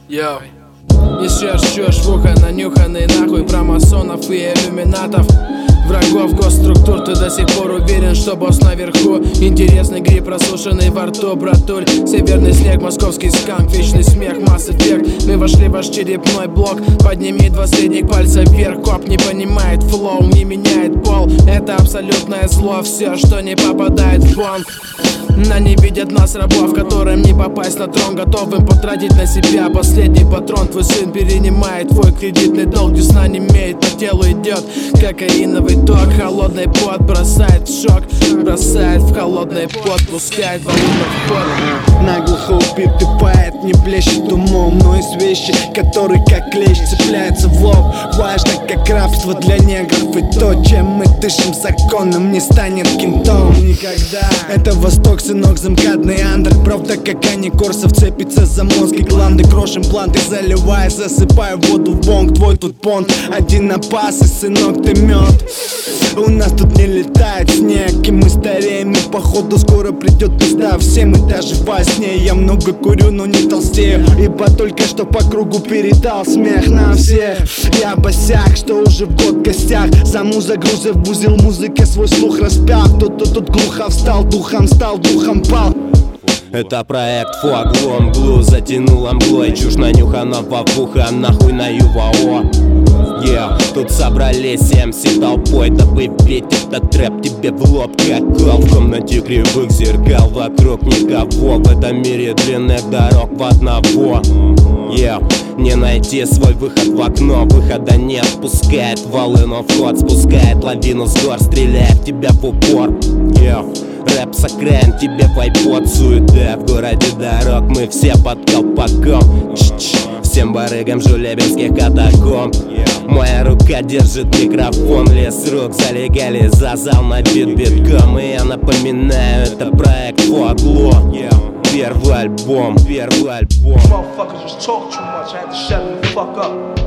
Йоу. Несешь чушь в ухо, нанюханный нахуй про масонов и иллюминатов, врагов госструктур. Ты до сих пор уверен, что босс наверху. Интересный гриб, просушенный во рту, братуль. Северный снег, московский сканк, вечный смех, Mass Effect. Мы вошли в ваш черепной блок. Подними два средних пальца вверх. Коп не понимает флоу, не меняет пол. Это абсолютное зло, все, что не попадает в бонг. На не видят нас рабов, которым не попасть на трон. Готовым потратить на себя последний патрон. Твой сын перенимает твой кредитный долг. Десна не имеет, по телу идет кокаиновый ток. Холодный пот бросает в шок, бросает в холодный пот, пускает волну в ход. Наглухо убитый поэт не блещет умом, но есть вещи, которые как клещ цепляются в лоб. Важно, как рабство для негров, и то, чем мы дышим законом, не станет кентом никогда. Это Восток, сынок, замкадный андер. Правда, как они корсов цепится за мозг и гланды. Крошим планты, заливая, засыпаю воду в бонг. Твой тут понт, один напас, и, сынок, ты мед. У нас тут не летает снег, и мы стареем, и походу скоро придет пизда всем, и даже во сне. Я много курю, но не толстею, ибо только что по кругу передал смех на всех. Я босяк, что уже в год в гостях, саму загрузив в узел музыки свой слух распял. Кто-то тут глухо встал, духом пал. Это проект фуаглом, глу затянула мглой. Чушь нанюхана во ухо, нахуй на ЮВО. Тут собрались MC толпой, дабы петь этот трэп тебе в лоб, как кол. В комнате кривых зеркал, вокруг никого. В этом мире длинных дорог в одного. Не найти свой выход в окно, выхода нет. Пускает волну в ход, спускает лавину с гор, стреляет в тебя в упор. Рэп с окраин, тебе в айпод, суета в городе дорог, мы все под колпаком. Всем барыгам жулебинских катакомб. Моя рука держит микрофон, лес рук залегали за зал набит битком. И я напоминаю, это проект Фуагло. Первый альбом. Motherfuckers was talk too much, I had to shut the fuck up.